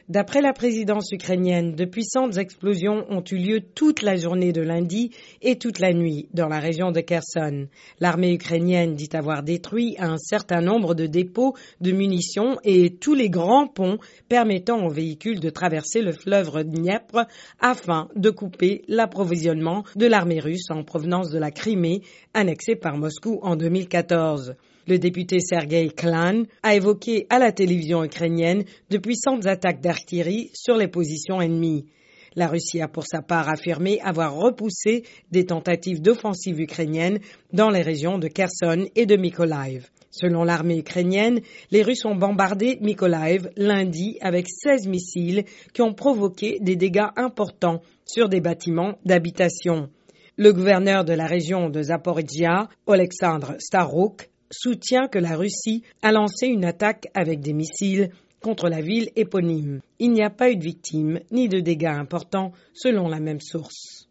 D'après la présidence ukrainienne, de puissantes explosions ont eu lieu toute la journée de lundi et toute la nuit dans la région de Kherson. L'armée ukrainienne dit avoir détruit un certain nombre de dépôts de munitions et tous les grands ponts permettant aux véhicules de traverser le fleuve Dniepr afin de couper l'approvisionnement de l'armée russe en provenance de la Crimée, annexée par Moscou en 2014. Le député Sergueï Klan a évoqué à la télévision ukrainienne de puissantes attaques d'artillerie sur les positions ennemies. La Russie a pour sa part affirmé avoir repoussé des tentatives d'offensive ukrainienne dans les régions de Kherson et de Mykolaiv. Selon l'armée ukrainienne, les Russes ont bombardé Mykolaiv lundi avec 16 missiles qui ont provoqué des dégâts importants sur des bâtiments d'habitation. Le gouverneur de la région de Zaporijia, Oleksandr Starouk, soutient que la Russie a lancé une attaque avec des missiles contre la ville éponyme. Il n'y a pas eu de victimes ni de dégâts importants selon la même source.